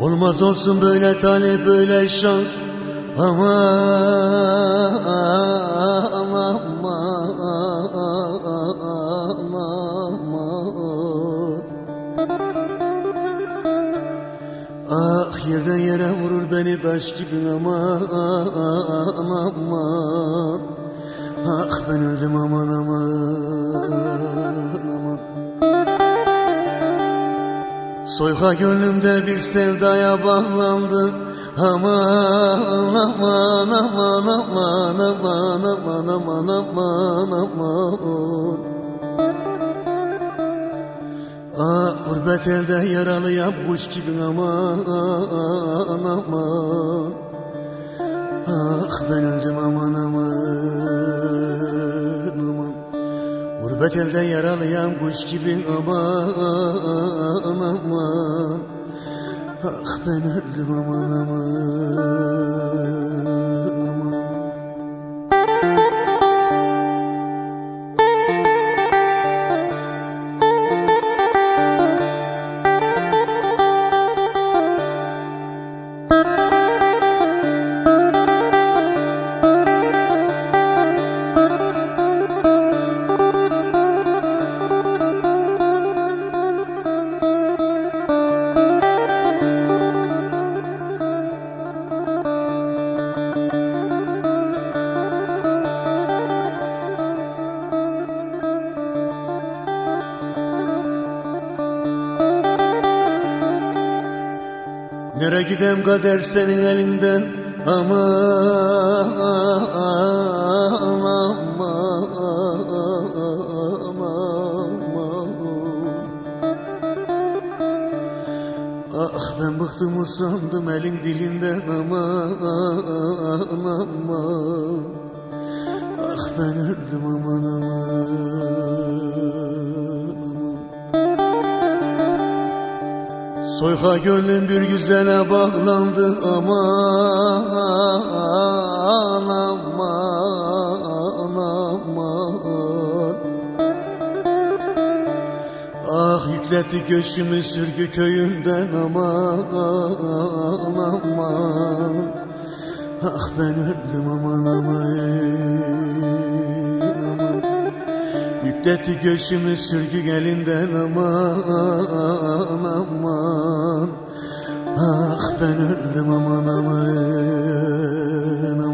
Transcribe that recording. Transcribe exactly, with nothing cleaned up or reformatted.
Olmaz olsun böyle talep, böyle şans. Aman aman aman aman. Ah, yerden yere vurur beni taş gibi aman aman. Ah, ben öldüm aman aman aman. Soyka gönlümde bir sevdaya bağlandı. Aman aman aman aman aman aman aman aman aman. Ah, gurbet elde yaralıyam kuş gibi aman aman. Ah, ben öldüm aman aman aman. Gurbet elde yaralıyam kuş gibi aman aman. Ah, ben öldüm aman aman aman. Nere gidem kader senin elinden. Aman aman aman. Ah, ben bıktım usandım elin dilinden aman aman. Ah, ben öldüm aman aman aman. Soyka gönlüm bir güzele bağlandı aman aman aman. Ah, yükletti göçümü sürgü köyünden aman aman. Ah, ben öldüm aman aman aman. Yükletti göçümü sürgü elinden aman aman. Ah, ben öldüm aman aman.